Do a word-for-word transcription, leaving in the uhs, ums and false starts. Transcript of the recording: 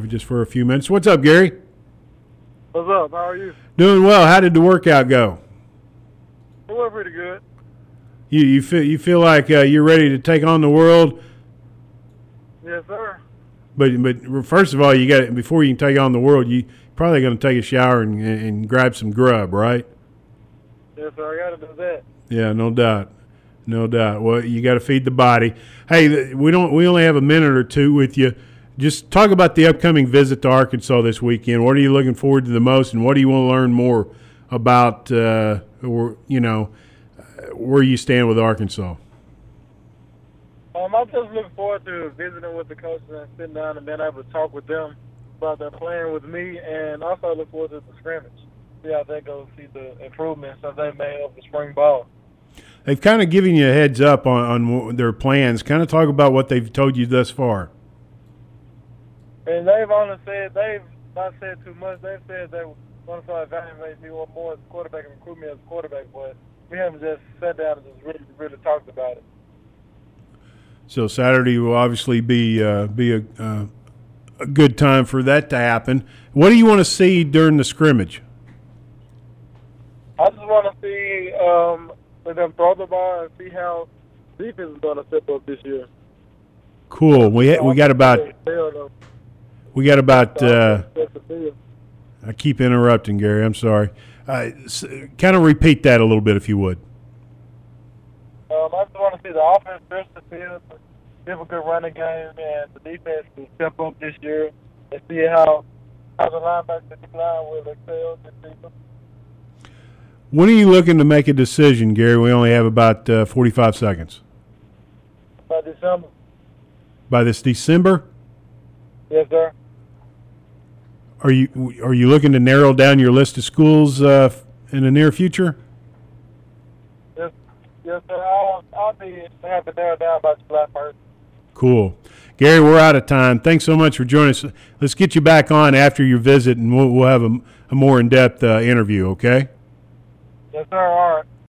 for just for a few minutes. What's up, Gary? What's up? How are you? Doing well. How did the workout go? It went pretty good. You you feel you feel like uh, you're ready to take on the world? Yes, sir. But but first of all, you got before you can take on the world, you probably going to take a shower and, and grab some grub, right? Yes, sir. I got to do that. Yeah, no doubt, no doubt. Well, you got to feed the body. Hey, we don't. We only have a minute or two with you. Just talk about the upcoming visit to Arkansas this weekend. What are you looking forward to the most, and what do you want to learn more about? Uh, or you know, where you stand with Arkansas. Um, I'm just looking forward to visiting with the coaches and sitting down and being able to talk with them about their plan with me, and also look forward to the scrimmage. See how that goes, see the improvements that they made over the spring ball. They've kind of given you a heads up on, on their plans. Kind of talk about what they've told you thus far. And they've only said, they've not said too much. They've said they want to evaluate me more as a quarterback and recruit me as a quarterback, but we haven't just sat down and just really, really talked about it. So Saturday will obviously be uh, be a, uh, a good time for that to happen. What do you want to see during the scrimmage? I just want to see um, with them throw the ball and see how defense is going to step up this year. Cool. We we got about we got about. Uh, I keep interrupting, Gary. I'm sorry. Uh, kind of repeat that a little bit, if you would. Um, I just want to see the offense stretch the field, give a good running game, and the defense to step up this year and see how how the linebackers line will excel this season. When are you looking to make a decision, Gary? We only have about uh, forty-five seconds. By December. By this December? Yes, sir. Are you are you looking to narrow down your list of schools uh, in the near future? Yes, yes, sir. I'll, I'll be have it narrowed down by July first. Cool. Gary, we're out of time. Thanks so much for joining us. Let's get you back on after your visit, and we'll, we'll have a, a more in-depth uh, interview, okay? Yes, sir. All right.